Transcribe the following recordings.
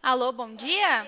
Alô, bom dia.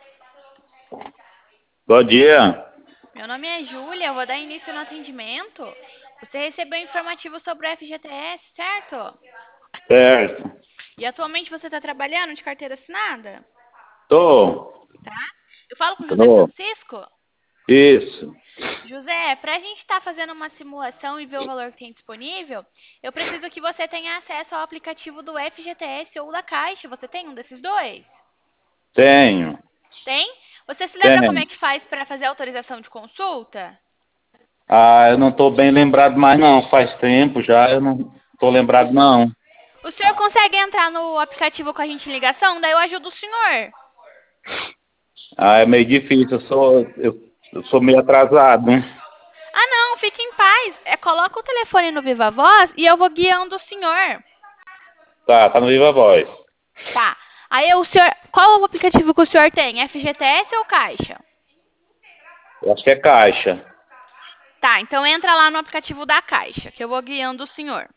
Bom dia. Meu nome é Júlia, eu vou dar início no atendimento. Você recebeu informativo sobre o FGTS, certo? Certo. E atualmente você está trabalhando de carteira assinada, Tô. tá? Eu falo com José Tô. Francisco. Isso. José, para a gente estar fazendo uma simulação e ver o valor que tem disponível, eu preciso que você tenha acesso ao aplicativo do FGTS ou da Caixa. Você tem um desses dois? Tenho. Tem? Você se lembra como é Tenho. que faz para fazer autorização de consulta? Ah, eu não tô bem lembrado mais não. Faz tempo já, eu não tô lembrado não. O senhor consegue entrar no aplicativo com a gente em ligação? Daí eu ajudo o senhor. Ah, é meio difícil. Eu sou meio atrasado, né? Ah, não, fique em paz. Coloca o telefone no Viva Voz e eu vou guiando o senhor. Tá no Viva Voz. Tá. Aí o senhor. Qual é o aplicativo que o senhor tem? FGTS ou Caixa? Eu acho que é Caixa. Tá, então entra lá no aplicativo da Caixa, que eu vou guiando o senhor.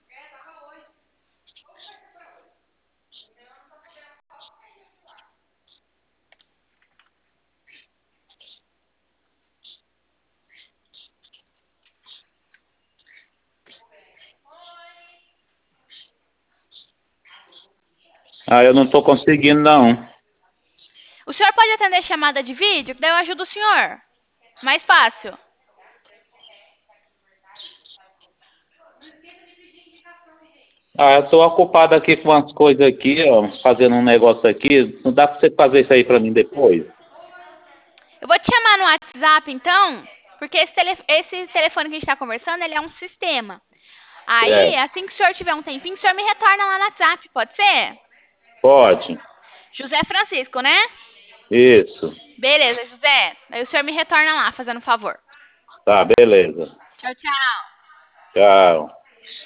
Ah, eu não tô conseguindo não. O senhor pode atender chamada de vídeo, que daí eu ajudo o senhor. Mais fácil. Ah, eu tô ocupado aqui com umas coisas aqui, ó, fazendo um negócio aqui. Não dá pra você fazer isso aí pra mim depois? Eu vou te chamar no WhatsApp, então, porque esse telefone que a gente está conversando, ele é um sistema. Aí, É. assim que o senhor tiver um tempinho, o senhor me retorna lá no WhatsApp, pode ser? Pode. José Francisco, né? Isso. Beleza, José. Aí o senhor me retorna lá, fazendo um favor. Tá, beleza. Tchau, tchau. Tchau.